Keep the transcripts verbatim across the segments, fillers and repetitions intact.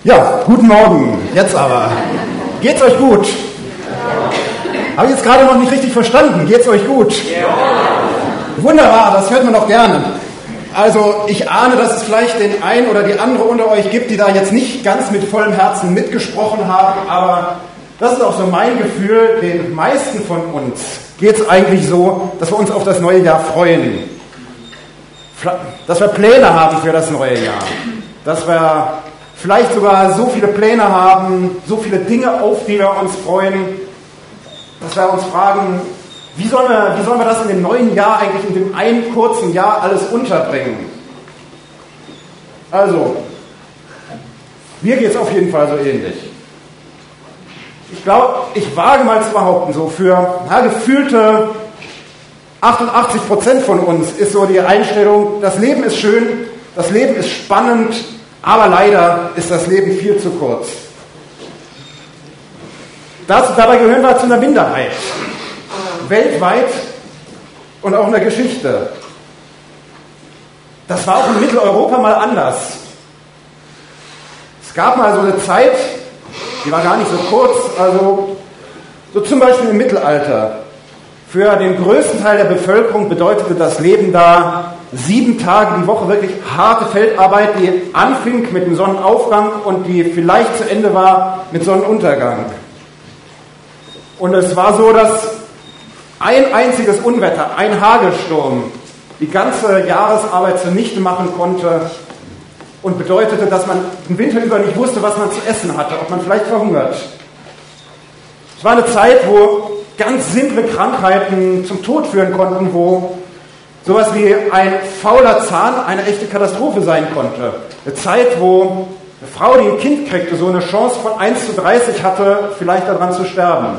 Ja, guten Morgen. Jetzt aber. Geht's euch gut? Habe ich jetzt gerade noch nicht richtig verstanden. Geht's euch gut? Ja. Wunderbar, das hört man doch gerne. Also ich ahne, dass es vielleicht den einen oder die andere unter euch gibt, die da jetzt nicht ganz mit vollem Herzen mitgesprochen haben, aber das ist auch so mein Gefühl, den meisten von uns geht es eigentlich so, dass wir uns auf das neue Jahr freuen. Dass wir Pläne haben für das neue Jahr. Dass wir vielleicht sogar so viele Pläne haben, so viele Dinge, auf die wir uns freuen, dass wir uns fragen, wie sollen wir, wie sollen wir das in dem neuen Jahr eigentlich in dem einen kurzen Jahr alles unterbringen? Also, mir geht es auf jeden Fall so ähnlich. Ich glaube, ich wage mal zu behaupten, so für na, gefühlte achtundachtzig Prozent von uns ist so die Einstellung, das Leben ist schön, das Leben ist spannend, aber leider ist das Leben viel zu kurz. Das, dabei gehören wir zu einer Minderheit. Weltweit und auch in der Geschichte. Das war auch in Mitteleuropa mal anders. Es gab mal so eine Zeit, die war gar nicht so kurz, also so zum Beispiel im Mittelalter. Für den größten Teil der Bevölkerung bedeutete das Leben da sieben Tage die Woche wirklich harte Feldarbeit, die anfing mit dem Sonnenaufgang und die vielleicht zu Ende war mit Sonnenuntergang. Und es war so, dass ein einziges Unwetter, ein Hagelsturm, die ganze Jahresarbeit zunichte machen konnte und bedeutete, dass man den Winter über nicht wusste, was man zu essen hatte, ob man vielleicht verhungert. Es war eine Zeit, wo ganz simple Krankheiten zum Tod führen konnten, wo sowas wie ein fauler Zahn eine echte Katastrophe sein konnte. Eine Zeit, wo eine Frau, die ein Kind kriegte, so eine Chance von eins zu dreißig hatte, vielleicht daran zu sterben.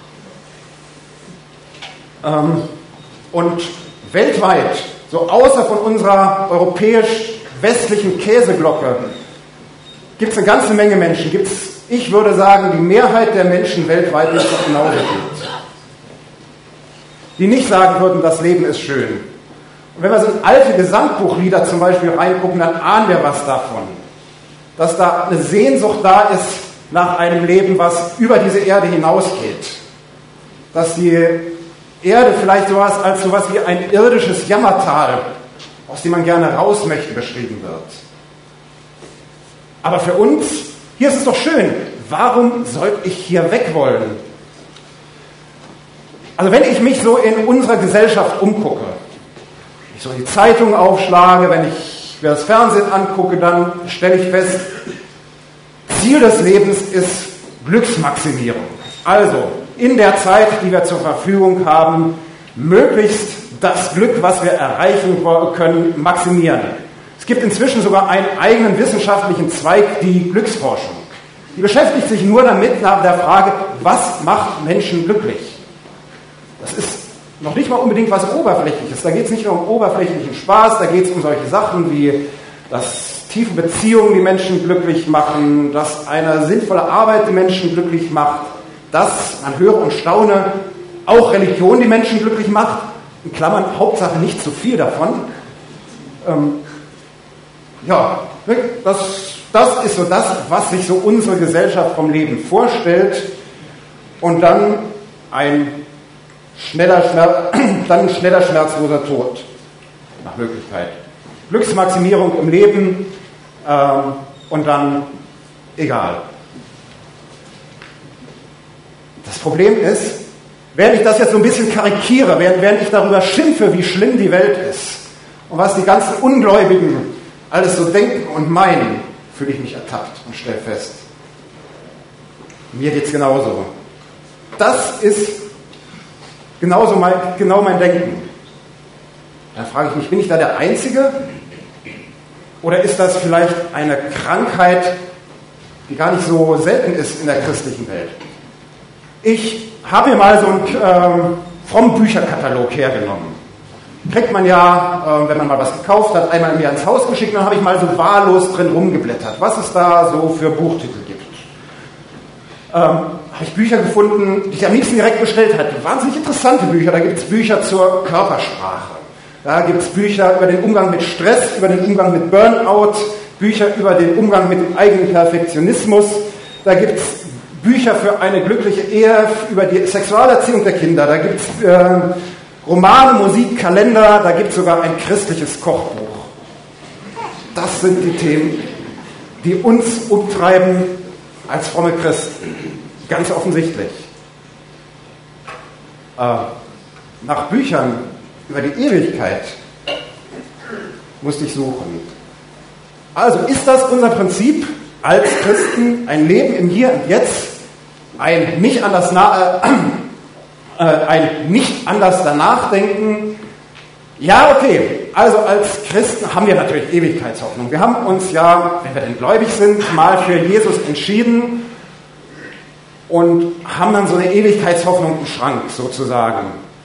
Und weltweit, so außer von unserer europäisch-westlichen Käseglocke, gibt es eine ganze Menge Menschen, gibt es, ich würde sagen, die Mehrheit der Menschen weltweit, die es doch genauso gibt. Die nicht sagen würden, das Leben ist schön. Und wenn wir so in alte Gesangbuchlieder zum Beispiel reingucken, dann ahnen wir was davon. Dass da eine Sehnsucht da ist nach einem Leben, was über diese Erde hinausgeht. Dass die Erde vielleicht sowas als sowas wie ein irdisches Jammertal, aus dem man gerne raus möchte, beschrieben wird. Aber für uns, hier ist es doch schön. Warum sollte ich hier weg wollen? Also wenn ich mich so in unserer Gesellschaft umgucke, wenn ich so die Zeitung aufschlage, wenn ich mir das Fernsehen angucke, dann stelle ich fest, Ziel des Lebens ist Glücksmaximierung. Also in der Zeit, die wir zur Verfügung haben, möglichst das Glück, was wir erreichen können, maximieren. Es gibt inzwischen sogar einen eigenen wissenschaftlichen Zweig, die Glücksforschung. Die beschäftigt sich nur damit nach der Frage, was macht Menschen glücklich? Das ist noch nicht mal unbedingt was Oberflächliches. Da geht es nicht nur um oberflächlichen Spaß, da geht es um solche Sachen wie, dass tiefe Beziehungen die Menschen glücklich machen, dass eine sinnvolle Arbeit die Menschen glücklich macht, dass, man höre und staune, auch Religion die Menschen glücklich macht. In Klammern, Hauptsache nicht zu viel davon. Ähm, ja, das, das ist so das, was sich so unsere Gesellschaft vom Leben vorstellt. Und dann ein schneller, dann ein schneller, schmerzloser Tod, nach Möglichkeit. Glücksmaximierung im Leben ähm, und dann egal. Das Problem ist, während ich das jetzt so ein bisschen karikiere, während, während ich darüber schimpfe, wie schlimm die Welt ist und was die ganzen Ungläubigen alles so denken und meinen, fühle ich mich ertappt und stelle fest, mir geht es genauso. Das ist genauso mein, genau mein Denken. Da frage ich mich, bin ich da der Einzige? Oder ist das vielleicht eine Krankheit, die gar nicht so selten ist in der christlichen Welt? Ich habe mir mal so einen ähm, frommen Bücherkatalog hergenommen. Kriegt man ja, äh, wenn man mal was gekauft hat, einmal mir ins Haus geschickt, dann habe ich mal so wahllos drin rumgeblättert, was es da so für Buchtitel gibt. Ähm, habe ich Bücher gefunden, die ich am liebsten direkt bestellt hatte. Wahnsinnig interessante Bücher. Da gibt es Bücher zur Körpersprache. Da gibt es Bücher über den Umgang mit Stress, über den Umgang mit Burnout, Bücher über den Umgang mit dem eigenen Perfektionismus, da gibt es Bücher für eine glückliche Ehe, über die Sexualerziehung der Kinder, da gibt es äh, Romane, Musik, Kalender, da gibt es sogar ein christliches Kochbuch. Das sind die Themen, die uns umtreiben als fromme Christen. Ganz offensichtlich. Äh, nach Büchern über die Ewigkeit musste ich suchen. Also ist das unser Prinzip als Christen, ein Leben im Hier und Jetzt, ein nicht anders, na, äh, äh, ein nicht anders danach denken? Ja, okay. Also als Christen haben wir natürlich Ewigkeitshoffnung. Wir haben uns ja, wenn wir denn gläubig sind, mal für Jesus entschieden und haben dann so eine Ewigkeitshoffnung im Schrank sozusagen.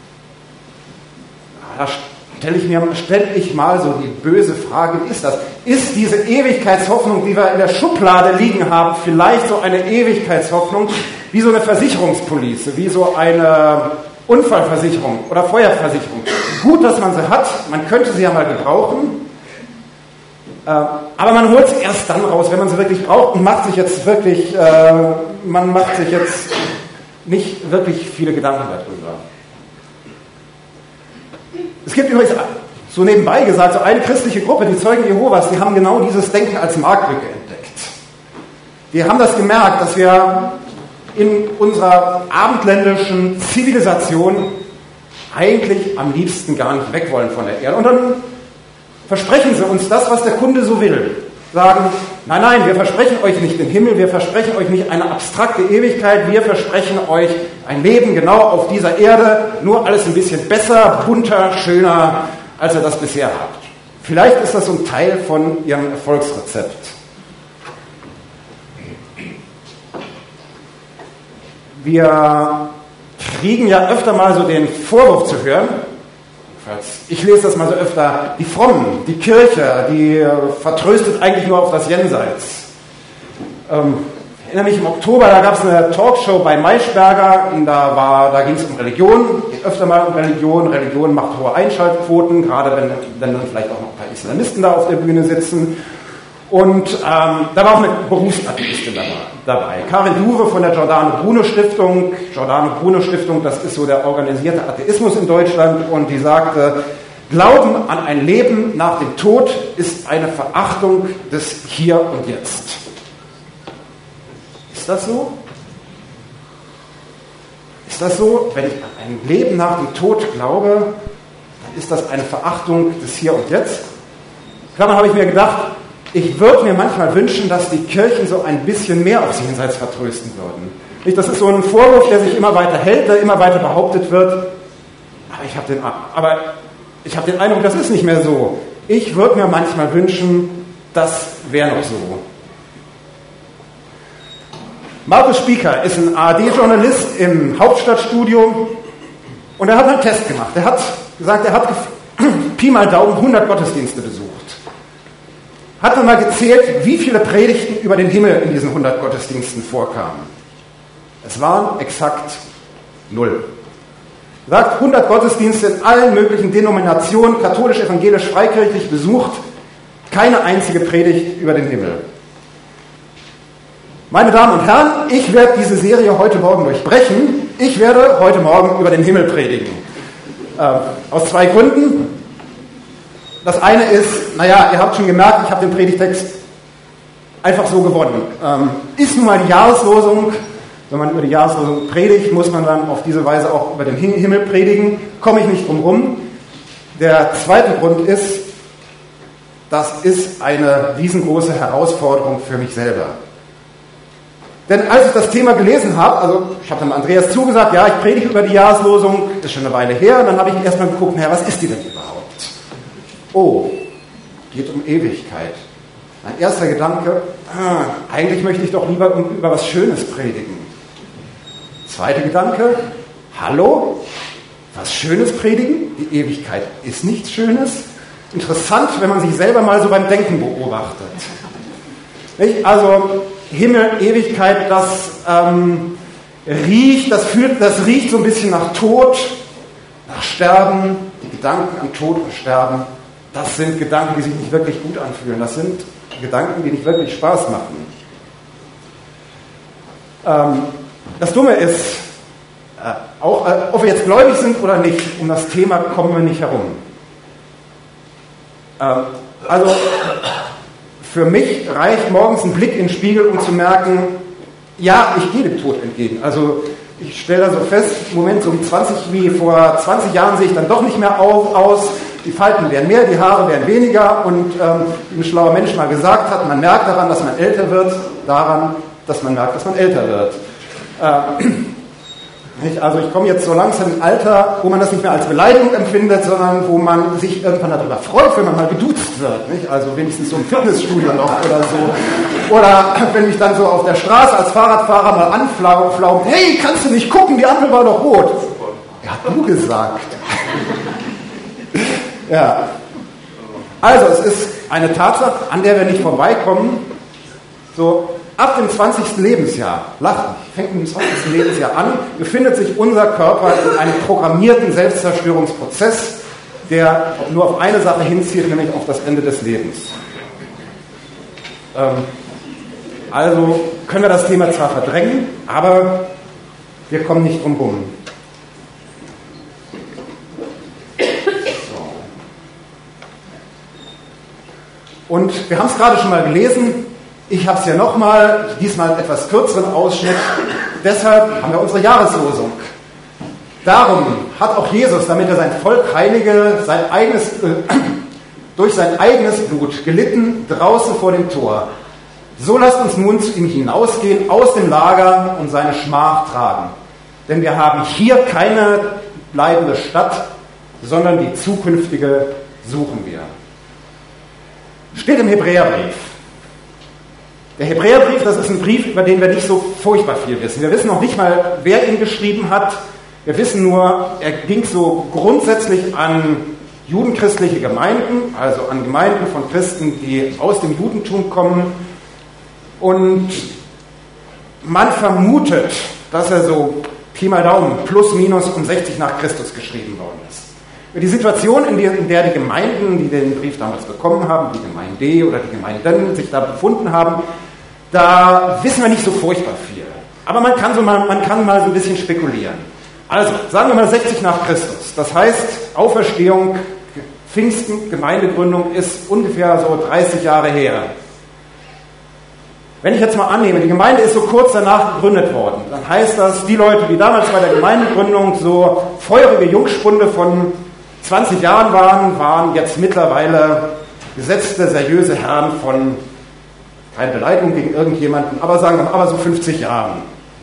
Da stelle ich mir stelle ich mal so die böse Frage, wie ist das? Ist diese Ewigkeitshoffnung, die wir in der Schublade liegen haben, vielleicht so eine Ewigkeitshoffnung wie so eine Versicherungspolice, wie so eine Unfallversicherung oder Feuerversicherung? Gut, dass man sie hat, man könnte sie ja mal gebrauchen, äh, aber man holt sie erst dann raus, wenn man sie wirklich braucht und macht sich jetzt wirklich, äh, man macht sich jetzt nicht wirklich viele Gedanken darüber. Es gibt übrigens, so nebenbei gesagt, so eine christliche Gruppe, die Zeugen Jehovas, die haben genau dieses Denken als Marktlücke entdeckt. Die haben das gemerkt, dass wir in unserer abendländischen Zivilisation eigentlich am liebsten gar nicht weg wollen von der Erde. Und dann versprechen sie uns das, was der Kunde so will. Sagen, nein, nein, wir versprechen euch nicht den Himmel, wir versprechen euch nicht eine abstrakte Ewigkeit, wir versprechen euch ein Leben genau auf dieser Erde, nur alles ein bisschen besser, bunter, schöner, als ihr das bisher habt. Vielleicht ist das so ein Teil von ihrem Erfolgsrezept. Wir kriegen ja öfter mal so den Vorwurf zu hören, ich lese das mal so öfter, die Frommen, die Kirche, die vertröstet eigentlich nur auf das Jenseits. Ähm, ich erinnere mich im Oktober, da gab es eine Talkshow bei Maischberger, und da, war, da ging es um Religion, geht öfter mal um Religion, Religion macht hohe Einschaltquoten, gerade wenn, wenn dann vielleicht auch noch ein paar Islamisten da auf der Bühne sitzen. Und ähm, da war auch eine Berufsatheistin dabei. Karin Dure von der Giordano Bruno Stiftung. Giordano Bruno Stiftung, das ist so der organisierte Atheismus in Deutschland. Und die sagte, Glauben an ein Leben nach dem Tod ist eine Verachtung des Hier und Jetzt. Ist das so? Ist das so? Wenn ich an ein Leben nach dem Tod glaube, dann ist das eine Verachtung des Hier und Jetzt? Klar, dann habe ich mir gedacht, ich würde mir manchmal wünschen, dass die Kirchen so ein bisschen mehr aufs Jenseits vertrösten würden. Nicht, das ist so ein Vorwurf, der sich immer weiter hält, der immer weiter behauptet wird. Aber ich habe den, aber ich habe den Eindruck, das ist nicht mehr so. Ich würde mir manchmal wünschen, das wäre noch so. Markus Spieker ist ein A R D-Journalist im Hauptstadtstudio und er hat einen Test gemacht. Er hat gesagt, er hat Pi mal Daumen hundert Gottesdienste besucht. Hat man mal gezählt, wie viele Predigten über den Himmel in diesen hundert Gottesdiensten vorkamen. Es waren exakt null. Er sagt, hundert Gottesdienste in allen möglichen Denominationen, katholisch, evangelisch, freikirchlich besucht, keine einzige Predigt über den Himmel. Meine Damen und Herren, ich werde diese Serie heute Morgen durchbrechen. Ich werde heute Morgen über den Himmel predigen. Äh, aus zwei Gründen. Das eine ist, naja, ihr habt schon gemerkt, ich habe den Predigtext einfach so gewonnen. Ähm, ist nun mal die Jahreslosung. Wenn man über die Jahreslosung predigt, muss man dann auf diese Weise auch über den Himmel predigen. Komme ich nicht drum rum. Der zweite Grund ist, das ist eine riesengroße Herausforderung für mich selber. Denn als ich das Thema gelesen habe, also ich habe dann Andreas zugesagt, ja, ich predige über die Jahreslosung, ist schon eine Weile her, und dann habe ich erstmal geguckt, naja, was ist die denn überhaupt? Oh, geht um Ewigkeit. Mein erster Gedanke, ah, eigentlich möchte ich doch lieber um, über was Schönes predigen. Zweiter Gedanke, hallo, was Schönes predigen? Die Ewigkeit ist nichts Schönes. Interessant, wenn man sich selber mal so beim Denken beobachtet. Nicht? Also Himmel, Ewigkeit, das ähm, riecht, das fühlt, das riecht so ein bisschen nach Tod, nach Sterben. Die Gedanken an Tod und Sterben, das sind Gedanken, die sich nicht wirklich gut anfühlen. Das sind Gedanken, die nicht wirklich Spaß machen. Ähm, das Dumme ist, äh, auch, äh, ob wir jetzt gläubig sind oder nicht, um das Thema kommen wir nicht herum. Ähm, also für mich reicht morgens ein Blick in den Spiegel, um zu merken, ja, ich gehe dem Tod entgegen. Also ich stelle da so fest, im Moment so um zwanzig, wie vor zwanzig Jahren sehe ich dann doch nicht mehr aus. Die Falten werden mehr, die Haare werden weniger und ähm, wie ein schlauer Mensch mal gesagt hat, man merkt daran, dass man älter wird, daran, dass man merkt, dass man älter wird. Ähm, nicht? Also ich komme jetzt so langsam im Alter, wo man das nicht mehr als Beleidigung empfindet, sondern wo man sich irgendwann darüber freut, wenn man mal geduzt wird. Nicht? Also wenigstens so im Fitnessstudio noch oder so. Oder wenn mich dann so auf der Straße als Fahrradfahrer mal anflaumt, hey, kannst du nicht gucken, die Ampel war doch rot. Ja, hat du gesagt. Ja. Also es ist eine Tatsache, an der wir nicht vorbeikommen. So, ab dem zwanzigsten Lebensjahr, lacht nicht, fängt mit dem zwanzigsten Lebensjahr an, befindet sich unser Körper in einem programmierten Selbstzerstörungsprozess, der nur auf eine Sache hinzielt, nämlich auf das Ende des Lebens. Ähm, also können wir das Thema zwar verdrängen, aber wir kommen nicht drum rum. Und wir haben es gerade schon mal gelesen, ich habe es ja nochmal, diesmal einen etwas kürzeren Ausschnitt, deshalb haben wir unsere Jahreslosung. Darum hat auch Jesus, damit er sein Volk heilige, sein eigenes, äh, durch sein eigenes Blut gelitten, draußen vor dem Tor. So lasst uns nun zu ihm hinausgehen, aus dem Lager und seine Schmach tragen. Denn wir haben hier keine bleibende Stadt, sondern die zukünftige suchen wir. Steht im Hebräerbrief. Der Hebräerbrief, das ist ein Brief, über den wir nicht so furchtbar viel wissen. Wir wissen noch nicht mal, wer ihn geschrieben hat. Wir wissen nur, er ging so grundsätzlich an judenchristliche Gemeinden, also an Gemeinden von Christen, die aus dem Judentum kommen. Und man vermutet, dass er so Pi mal Daumen plus minus um sechzig nach Christus geschrieben worden ist. Die Situation, in der, in der die Gemeinden, die den Brief damals bekommen haben, die Gemeinde oder die Gemeinden sich da befunden haben, da wissen wir nicht so furchtbar viel. Aber man kann, so mal, man kann mal so ein bisschen spekulieren. Also, sagen wir mal sechzig nach Christus. Das heißt, Auferstehung, Pfingsten, Gemeindegründung ist ungefähr so dreißig Jahre her. Wenn ich jetzt mal annehme, die Gemeinde ist so kurz danach gegründet worden, dann heißt das, die Leute, die damals bei der Gemeindegründung so feurige Jungspunde von zwanzig Jahren waren, waren jetzt mittlerweile gesetzte, seriöse Herren von, keine Beleidigung gegen irgendjemanden, aber sagen wir mal, aber so fünfzig Jahren.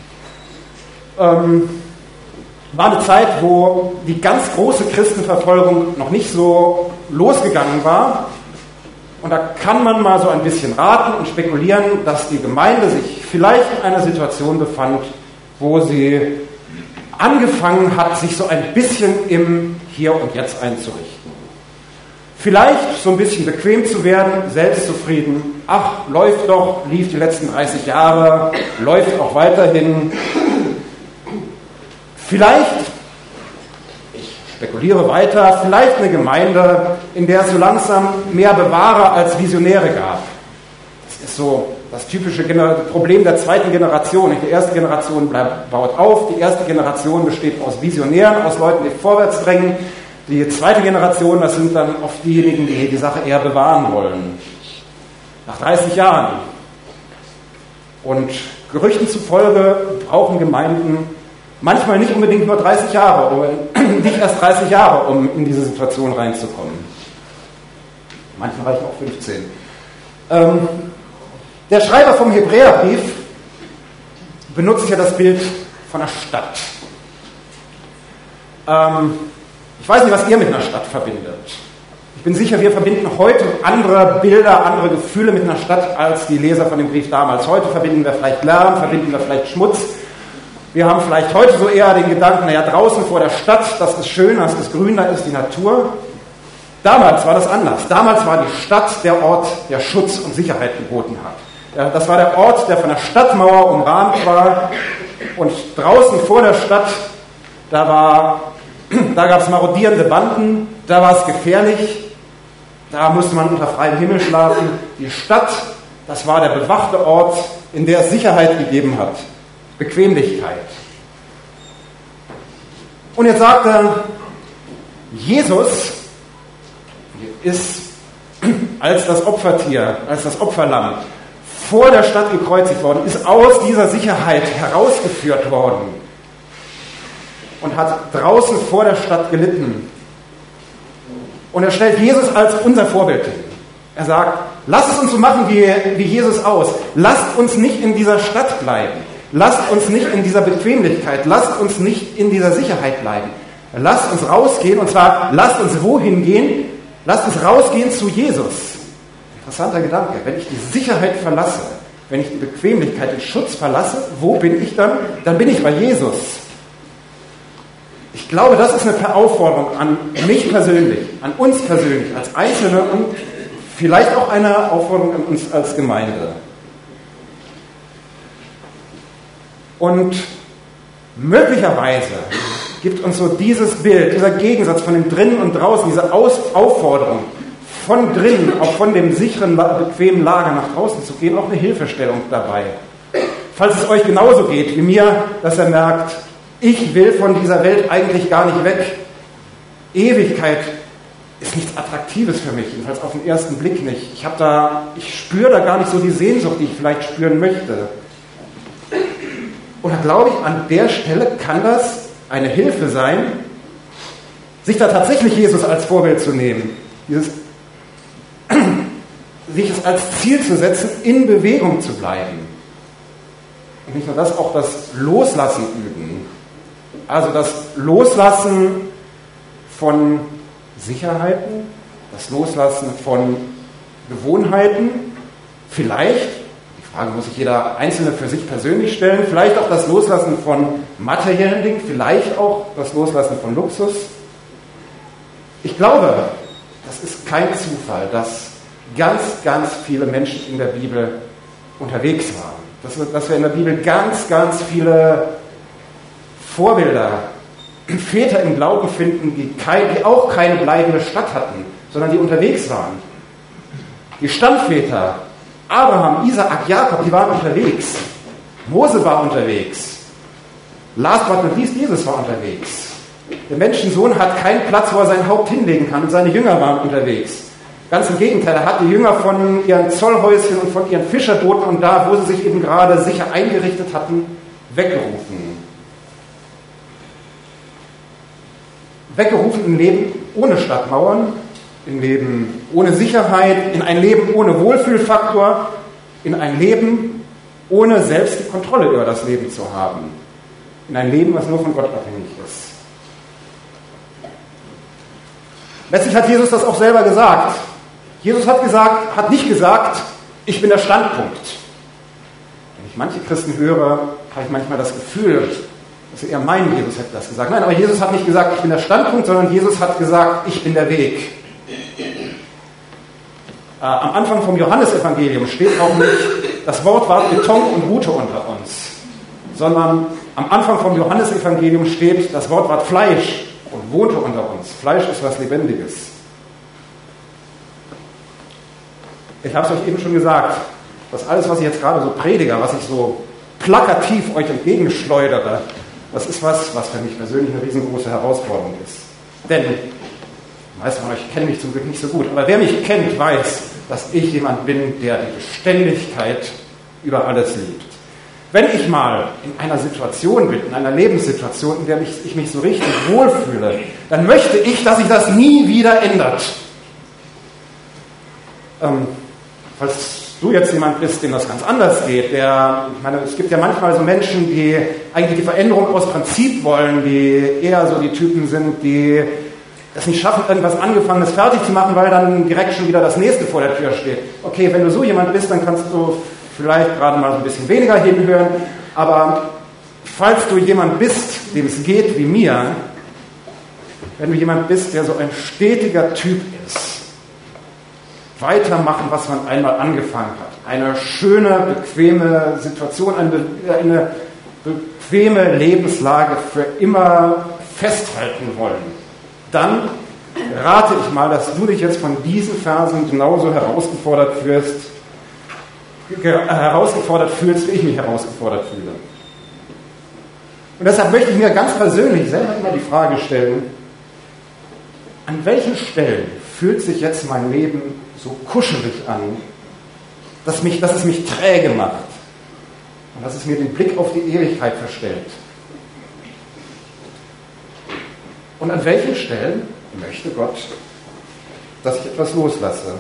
Ähm, war eine Zeit, wo die ganz große Christenverfolgung noch nicht so losgegangen war. Und da kann man mal so ein bisschen raten und spekulieren, dass die Gemeinde sich vielleicht in einer Situation befand, wo sie angefangen hat, sich so ein bisschen im Hier und Jetzt einzurichten. Vielleicht so ein bisschen bequem zu werden, selbstzufrieden. Ach, läuft doch, lief die letzten dreißig Jahre, läuft auch weiterhin. Vielleicht, ich spekuliere weiter, vielleicht eine Gemeinde, in der es so langsam mehr Bewahrer als Visionäre gab. Das ist so das typische Problem der zweiten Generation. Die erste Generation bleibt, baut auf, die erste Generation besteht aus Visionären, aus Leuten, die vorwärts drängen. Die zweite Generation, das sind dann oft diejenigen, die die Sache eher bewahren wollen. Nach dreißig Jahren. Und Gerüchten zufolge brauchen Gemeinden manchmal nicht unbedingt nur dreißig Jahre, oder nicht erst dreißig Jahre, um in diese Situation reinzukommen. Manchmal reichen auch fünfzehn. Ähm, Der Schreiber vom Hebräerbrief benutzt ja das Bild von einer Stadt. Ähm, ich weiß nicht, was ihr mit einer Stadt verbindet. Ich bin sicher, wir verbinden heute andere Bilder, andere Gefühle mit einer Stadt als die Leser von dem Brief damals. Heute verbinden wir vielleicht Lärm, verbinden wir vielleicht Schmutz. Wir haben vielleicht heute so eher den Gedanken, naja, draußen vor der Stadt, das ist schön, das ist grün, da ist die Natur. Damals war das anders. Damals war die Stadt der Ort, der Schutz und Sicherheit geboten hat. Ja, das war der Ort, der von der Stadtmauer umrahmt war. Und draußen vor der Stadt, da, war, da gab es marodierende Banden, da war es gefährlich. Da musste man unter freiem Himmel schlafen. Die Stadt, das war der bewachte Ort, in der es Sicherheit gegeben hat. Bequemlichkeit. Und jetzt sagt er, Jesus ist als das Opfertier, als das Opferlamm vor der Stadt gekreuzigt worden, ist aus dieser Sicherheit herausgeführt worden und hat draußen vor der Stadt gelitten. Und er stellt Jesus als unser Vorbild hin. Er sagt, lasst es uns so machen wie, wie Jesus aus. Lasst uns nicht in dieser Stadt bleiben. Lasst uns nicht in dieser Bequemlichkeit. Lasst uns nicht in dieser Sicherheit bleiben. Lasst uns rausgehen, und zwar lasst uns wohin gehen? Lasst uns rausgehen zu Jesus. Interessanter Gedanke. Wenn ich die Sicherheit verlasse, wenn ich die Bequemlichkeit, den Schutz verlasse, wo bin ich dann? Dann bin ich bei Jesus. Ich glaube, das ist eine Aufforderung an mich persönlich, an uns persönlich, als Einzelne und vielleicht auch eine Aufforderung an uns als Gemeinde. Und möglicherweise gibt uns so dieses Bild, dieser Gegensatz von dem Drinnen und Draußen, diese Aus- Aufforderung, von drinnen, auch von dem sicheren, bequemen Lager nach draußen zu gehen, auch eine Hilfestellung dabei. Falls es euch genauso geht wie mir, dass ihr merkt, ich will von dieser Welt eigentlich gar nicht weg. Ewigkeit ist nichts Attraktives für mich, jedenfalls auf den ersten Blick nicht. Ich habe da, ich spüre da gar nicht so die Sehnsucht, die ich vielleicht spüren möchte. Und da glaube ich, an der Stelle kann das eine Hilfe sein, sich da tatsächlich Jesus als Vorbild zu nehmen. Dieses, sich es als Ziel zu setzen, in Bewegung zu bleiben. Und nicht nur das, auch das Loslassen üben. Also das Loslassen von Sicherheiten, das Loslassen von Gewohnheiten, vielleicht, die Frage muss sich jeder Einzelne für sich persönlich stellen, vielleicht auch das Loslassen von materiellen Dingen, vielleicht auch das Loslassen von Luxus. Ich glaube, das ist kein Zufall, dass ganz, ganz viele Menschen in der Bibel unterwegs waren. Dass, dass wir in der Bibel ganz, ganz viele Vorbilder, Väter im Glauben finden, die, kein, die auch keine bleibende Stadt hatten, sondern die unterwegs waren. Die Stammväter, Abraham, Isaak, Jakob, die waren unterwegs. Mose war unterwegs. Last but not least, Jesus war unterwegs. Der Menschensohn hat keinen Platz, wo er sein Haupt hinlegen kann, und seine Jünger waren unterwegs. Ganz im Gegenteil, er hat die Jünger von ihren Zollhäuschen und von ihren Fischerbooten und da, wo sie sich eben gerade sicher eingerichtet hatten, weggerufen. Weggerufen im Leben ohne Stadtmauern, im Leben ohne Sicherheit, in ein Leben ohne Wohlfühlfaktor, in ein Leben ohne selbst die Kontrolle über das Leben zu haben. In ein Leben, was nur von Gott abhängig ist. Letztlich hat Jesus das auch selber gesagt. Jesus hat gesagt, hat nicht gesagt, ich bin der Standpunkt. Wenn ich manche Christen höre, habe ich manchmal das Gefühl, dass sie eher meinen, Jesus hätte das gesagt. Nein, aber Jesus hat nicht gesagt, ich bin der Standpunkt, sondern Jesus hat gesagt, ich bin der Weg. Äh, am Anfang vom Johannesevangelium steht auch nicht, das Wort war Beton und ruhte unter uns, sondern am Anfang vom Johannesevangelium steht, das Wort war Fleisch und wohnte unter uns. Fleisch ist was Lebendiges. Ich habe es euch eben schon gesagt, dass alles, was ich jetzt gerade so predige, was ich so plakativ euch entgegenschleudere, das ist was, was für mich persönlich eine riesengroße Herausforderung ist. Denn, die meisten von euch kennen mich zum Glück nicht so gut, aber wer mich kennt, weiß, dass ich jemand bin, der die Beständigkeit über alles liebt. Wenn ich mal in einer Situation bin, in einer Lebenssituation, in der ich mich so richtig wohlfühle, dann möchte ich, dass sich das nie wieder ändert. Ähm, falls du jetzt jemand bist, dem das ganz anders geht, der, ich meine, es gibt ja manchmal so Menschen, die eigentlich die Veränderung aus Prinzip wollen, die eher so die Typen sind, die es nicht schaffen, irgendwas Angefangenes fertig zu machen, weil dann direkt schon wieder das nächste vor der Tür steht. Okay, wenn du so jemand bist, dann kannst du vielleicht gerade mal so ein bisschen weniger hinhören, aber falls du jemand bist, dem es geht wie mir, wenn du jemand bist, der so ein stetiger Typ ist, weitermachen, was man einmal angefangen hat, eine schöne, bequeme Situation, eine, eine bequeme Lebenslage für immer festhalten wollen, dann rate ich mal, dass du dich jetzt von diesen Versen genauso herausgefordert fühlst, herausgefordert fühlst, wie ich mich herausgefordert fühle. Und deshalb möchte ich mir ganz persönlich selber immer die Frage stellen, an welchen Stellen fühlt sich jetzt mein Leben so kuschelig an, dass, mich, dass es mich träge macht und dass es mir den Blick auf die Ewigkeit verstellt? Und an welchen Stellen möchte Gott, dass ich etwas loslasse?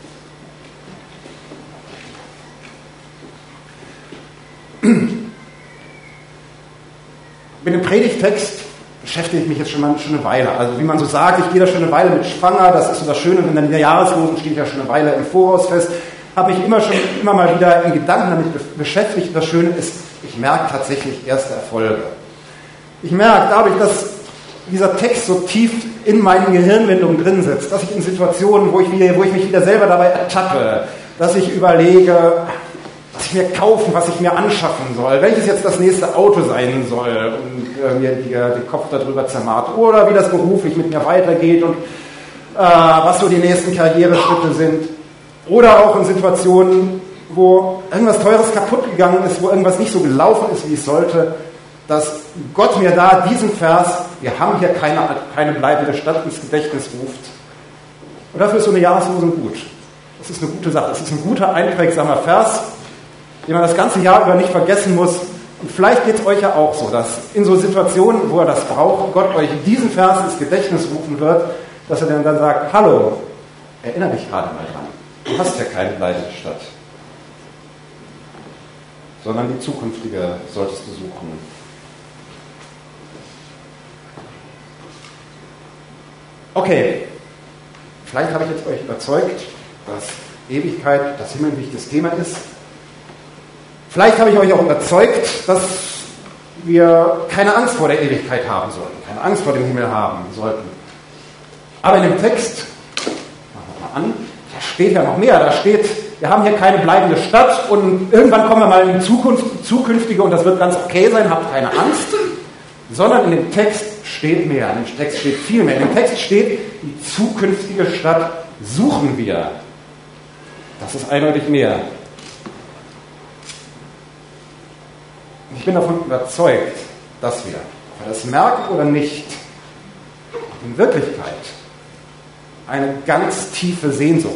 Mit dem Predigtext beschäftige ich mich jetzt schon, mal, schon eine Weile. Also wie man so sagt, ich gehe da schon eine Weile mit schwanger, das ist so das Schöne, wenn dann der Jahreslosen steht ja schon eine Weile im Voraus fest, habe ich immer schon immer mal wieder in Gedanken damit beschäftigt. Das Schöne ist, ich merke tatsächlich erste Erfolge. Ich merke dadurch, dass dieser Text so tief in meinen Gehirnwindungen drin sitzt, dass ich in Situationen, wo ich, wieder, wo ich mich wieder selber dabei ertappe, dass ich überlege, was ich mir kaufen, was ich mir anschaffen soll, welches jetzt das nächste Auto sein soll und äh, mir die, den Kopf darüber zermarrt oder wie das beruflich mit mir weitergeht und äh, was so die nächsten Karriereschritte sind. Oder auch in Situationen, wo irgendwas Teures kaputt gegangen ist, wo irgendwas nicht so gelaufen ist, wie es sollte, dass Gott mir da diesen Vers, wir haben hier keine, keine bleibende Stadt, ins Gedächtnis ruft. Und dafür ist so eine Jahreslosung gut. Das ist eine gute Sache. Das ist ein guter, einprägsamer Vers, den man das ganze Jahr über nicht vergessen muss. Und vielleicht geht es euch ja auch so, dass in so Situationen, wo er das braucht, Gott euch diesen Vers ins Gedächtnis rufen wird, dass er dann, dann sagt, hallo, erinnere dich gerade mal dran. Du hast ja keine bleibende Stadt. Sondern die zukünftige solltest du suchen. Okay, vielleicht habe ich jetzt euch überzeugt, dass Ewigkeit das Himmellicht das Thema ist. Vielleicht habe ich euch auch überzeugt, dass wir keine Angst vor der Ewigkeit haben sollten, keine Angst vor dem Himmel haben sollten. Aber in dem Text, machen wir mal an, da steht ja noch mehr. Da steht, wir haben hier keine bleibende Stadt und irgendwann kommen wir mal in die Zukunft, zukünftige und das wird ganz okay sein, habt keine Angst. Sondern in dem Text steht mehr, in dem Text steht viel mehr. In dem Text steht, die zukünftige Stadt suchen wir. Das ist eindeutig mehr. Ich bin davon überzeugt, dass wir, ob wir das merken oder nicht, in Wirklichkeit eine ganz tiefe Sehnsucht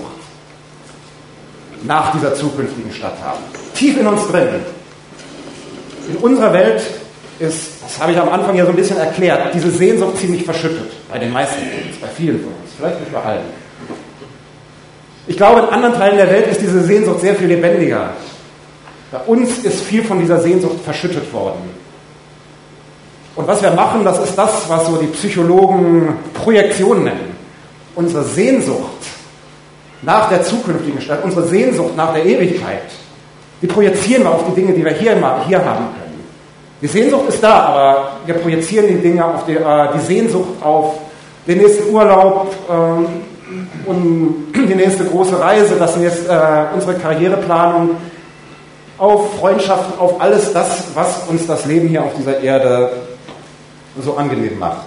nach dieser zukünftigen Stadt haben. Tief in uns drin. In unserer Welt ist, das habe ich am Anfang ja so ein bisschen erklärt, diese Sehnsucht ziemlich verschüttet. Bei den meisten von uns, bei vielen von uns, vielleicht nicht bei allen. Ich glaube, in anderen Teilen der Welt ist diese Sehnsucht sehr viel lebendiger. Bei uns ist viel von dieser Sehnsucht verschüttet worden. Und was wir machen, das ist das, was so die Psychologen Projektion nennen. Unsere Sehnsucht nach der zukünftigen Stadt, unsere Sehnsucht nach der Ewigkeit, die projizieren wir auf die Dinge, die wir hier, hier haben können. Die Sehnsucht ist da, aber wir projizieren die Dinge auf die, äh, die Sehnsucht auf den nächsten Urlaub äh, und die nächste große Reise, das nächste, äh, unsere Karriereplanung, auf Freundschaften, auf alles das, was uns das Leben hier auf dieser Erde so angenehm macht.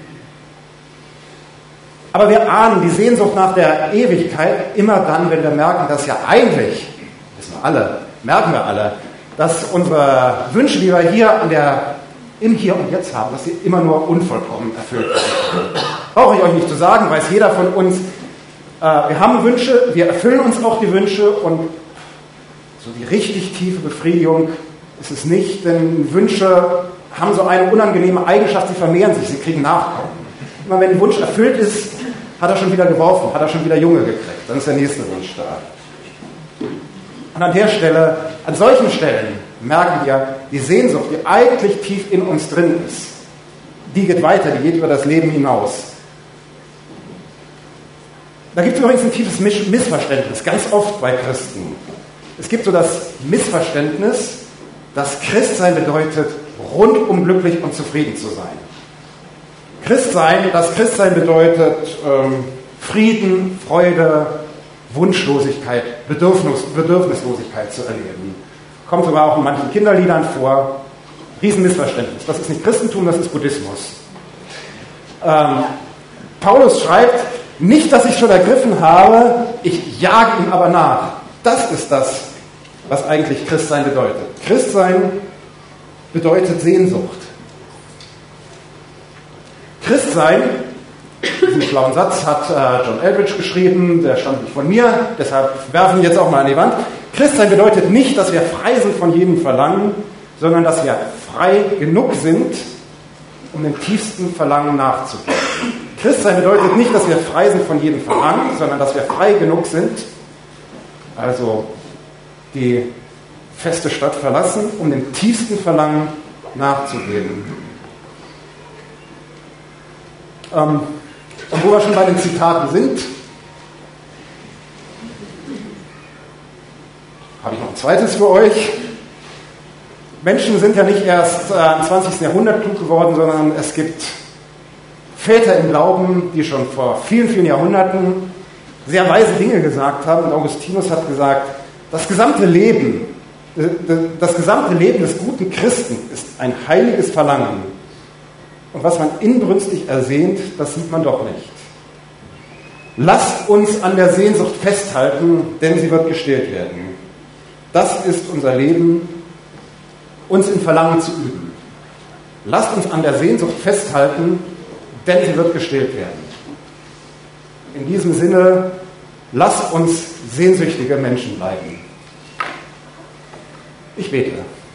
Aber wir ahnen die Sehnsucht nach der Ewigkeit immer dann, wenn wir merken, dass ja eigentlich, wissen wir alle, merken wir alle, dass unsere Wünsche, die wir hier an der, im Hier und Jetzt haben, dass sie immer nur unvollkommen erfüllt werden. Brauche ich euch nicht zu sagen, weiß jeder von uns, äh, wir haben Wünsche, wir erfüllen uns auch die Wünsche und so die richtig tiefe Befriedigung ist es nicht, denn Wünsche haben so eine unangenehme Eigenschaft, sie vermehren sich, sie kriegen Nachkommen. Immer wenn ein Wunsch erfüllt ist, hat er schon wieder geworfen, hat er schon wieder Junge gekriegt, dann ist der nächste Wunsch da. Und an der Stelle, an solchen Stellen merken wir, die Sehnsucht, die eigentlich tief in uns drin ist, die geht weiter, die geht über das Leben hinaus. Da gibt es übrigens ein tiefes Missverständnis, ganz oft bei Christen. Es gibt so das Missverständnis, dass Christsein bedeutet, rundum glücklich und zufrieden zu sein. Christsein, das Christsein bedeutet ähm, Frieden, Freude, Wunschlosigkeit, Bedürfnis, Bedürfnislosigkeit zu erleben. Kommt sogar auch in manchen Kinderliedern vor. Riesenmissverständnis. Das ist nicht Christentum, das ist Buddhismus. Ähm, Paulus schreibt, nicht, dass ich schon ergriffen habe, ich jage ihm aber nach. Das ist das, was eigentlich Christsein bedeutet. Christsein bedeutet Sehnsucht. Christsein, diesen schlauen Satz hat äh, John Eldridge geschrieben, der stammt nicht von mir, deshalb werfen wir jetzt auch mal an die Wand. Christsein bedeutet nicht, dass wir frei sind von jedem Verlangen, sondern dass wir frei genug sind, um dem tiefsten Verlangen nachzugehen. Christsein bedeutet nicht, dass wir frei sind von jedem Verlangen, sondern dass wir frei genug sind, also die feste Stadt verlassen, um dem tiefsten Verlangen nachzugehen. Ähm, und wo wir schon bei den Zitaten sind, habe ich noch ein zweites für euch. Menschen sind ja nicht erst äh, im zwanzigsten Jahrhundert klug geworden, sondern es gibt Väter im Glauben, die schon vor vielen, vielen Jahrhunderten sehr weise Dinge gesagt haben. Und Augustinus hat gesagt, das gesamte Leben, das gesamte Leben des guten Christen ist ein heiliges Verlangen. Und was man inbrünstig ersehnt, das sieht man doch nicht. Lasst uns an der Sehnsucht festhalten, denn sie wird gestillt werden. Das ist unser Leben, uns in Verlangen zu üben. Lasst uns an der Sehnsucht festhalten, denn sie wird gestillt werden. In diesem Sinne, lasst uns sehnsüchtige Menschen bleiben. Ich bete.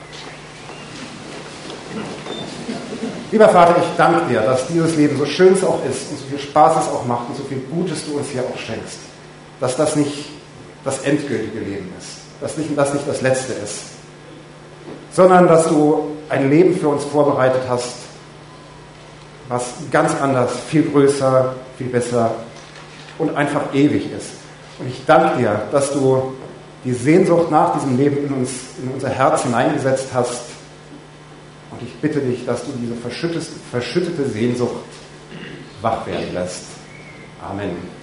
Lieber Vater, ich danke dir, dass dieses Leben so schön es auch ist und so viel Spaß es auch macht und so viel Gutes du uns hier auch schenkst. Dass das nicht das endgültige Leben ist, dass das nicht das Letzte ist, sondern dass du ein Leben für uns vorbereitet hast, was ganz anders, viel größer, viel besser und einfach ewig ist. Und ich danke dir, dass du die Sehnsucht nach diesem Leben in uns, in unser Herz hineingesetzt hast. Und ich bitte dich, dass du diese verschüttete Sehnsucht wach werden lässt. Amen.